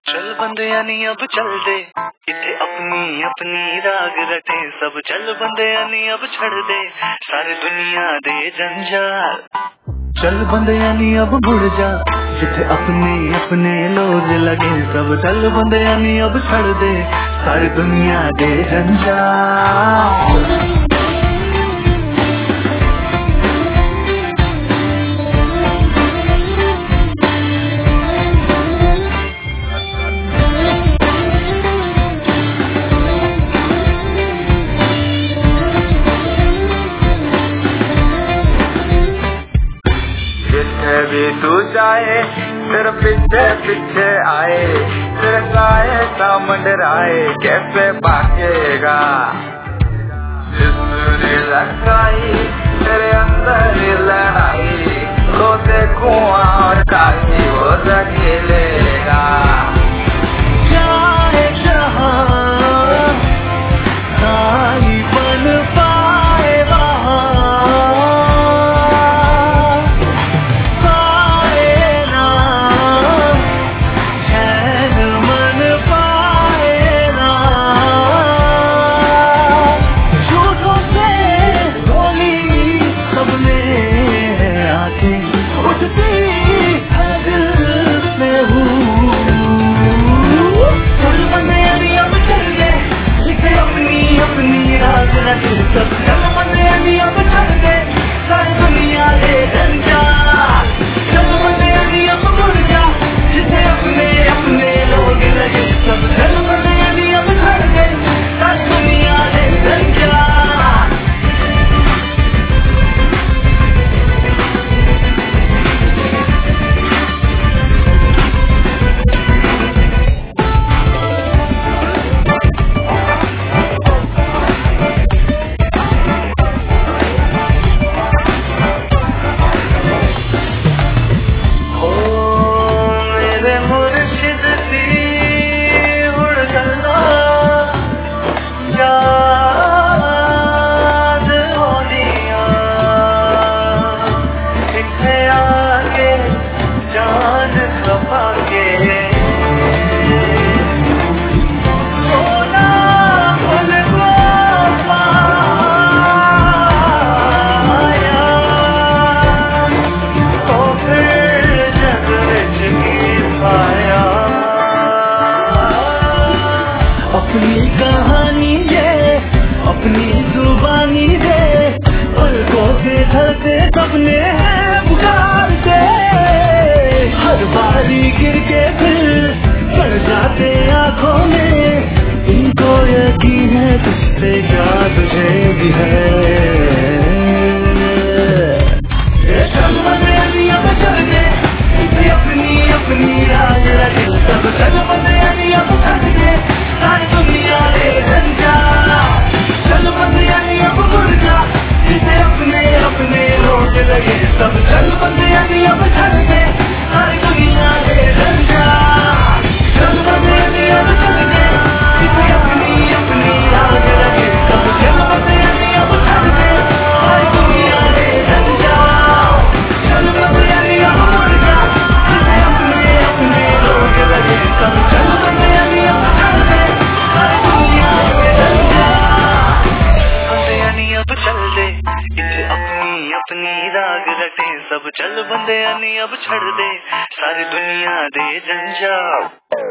चल बंदिया नी अब चल दे, इथे अपनी अपनी राग रटे सब। चल बंदिया नी अब छड़ दे सारी दुनिया दे जंजाल। चल बंदिया नी अब मुड़ जा, जिथे अपने अपने लोग लगे सब। चल बंदिया नी अब छड़ दे सारी दुनिया दे जंजाल। जिथे भी तू जाए तेरे पीछे पीछे आए, तेरे साए सा मंडराए कैसे भागेगा। जिसने लगाई तेरे अंदर लड़ाई, तो देखूं और काशी वो धकेलेगा। चाहे जहां साई बन पाए वहां, पाए ना चैन मन पाए ना। झूठों से बोली सबने आंखें उठती है दिल में हूँ। चल बंदिया नी अब चल दे, जिथे अपनी अपनी राज रटे सब। चल बंदिया नी अब छड़ दे सारी दुनिया दे जंजाल। चल बंदिया नी अब मुड़ जा, जिथे अपने अपने लोग लगे सब। चल बंदिया नी अब छड़ दे सारी दुनिया दे जंजाल। मेरे मुर्शिद दी उड़ गल्ला याद होनिया, इथे आके जान खपा के बोला खुल को पाया, तो फिर जग विच की पाया। अपनी कहानी है अपनी जुबानी है, पलकों के ढलते सपने हैं पुकारते। हर बारी गिर के फिर पड़ जाते आंखों में, इनको यकीन है तुझसे क्या तुझे भी है। चल बंदिया नी अब चल दे, जिथे अपनी अपनी राज रटे सब। चल बंदिया नी अब छड़ दे सारी दुनिया दे जंजाल। चल बंदिया नी अब मुड़ जा, जिथे अपने अपने लोग लगे सब। चल बंदिया नी अब छड़ दे सारी दुनिया दे जंजाल। चल बंदिया नी अब छड़ दे, जिथे अपनी अपनी राज लगे सब। चल बंदिया नी अब छड़ दे सारी दुनिया दे जंजाल। चल बंदिया नी अब मुड़ जा, जिथे अपने अपने लोग लगे सब। चल बंदिया नी अब छड़ दे सारी दुनिया दे जंजाल। बंदिया नी अब चल दे, इथे अपनी अपनी राग रटे सब। चल बंदिया नी अब छड़ दे सारी दुनिया दे जंजाल।